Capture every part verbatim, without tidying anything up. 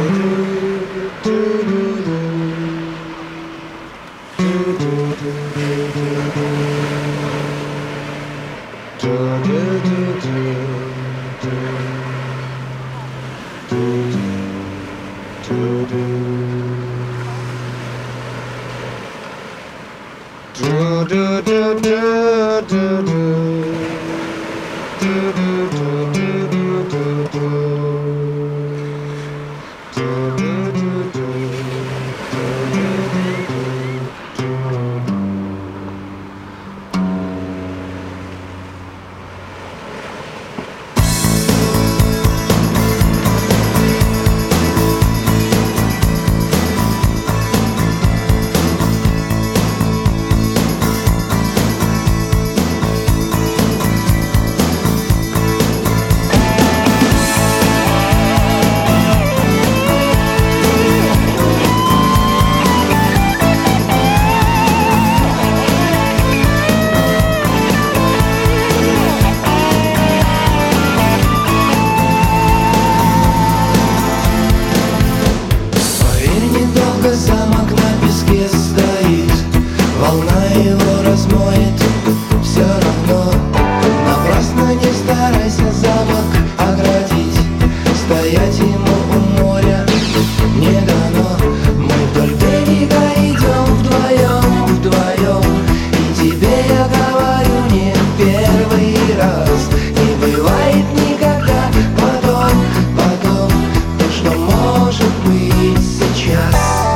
Замок на песке стоит, волна его размоет, все равно. Напрасно не старайся замок оградить, стоять ему у моря не дано. Мы вдоль берега идем вдвоем, вдвоем, и тебе я говорю не первый раз. Не бывает никогда потом, потом, то, что может быть сейчас.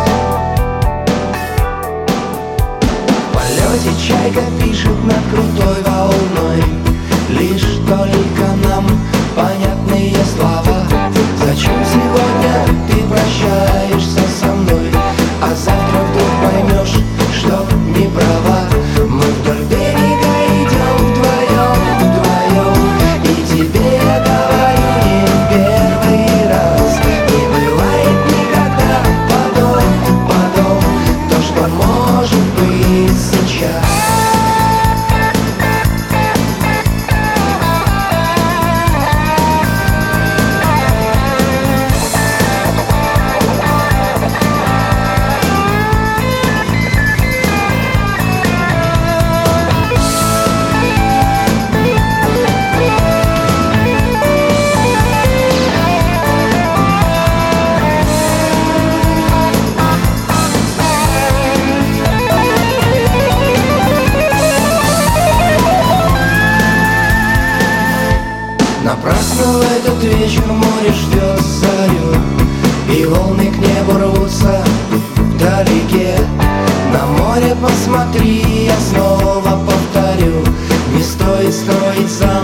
Чайка пишет над крутой волной, лишь только нам понятные слова. Зачем сегодня ты прощаешься со мной, а завтра вдруг поймешь, что не права. Мы вдоль берега идем вдвоем, вдвоем, и тебе я говорю не первый раз. Не бывает никогда потом, потом, то, что может быть сейчас. Напрасно в этот вечер море ждет зарю, и волны к небу рвутся вдалеке. На море посмотри, я снова повторю, не стоит строить замок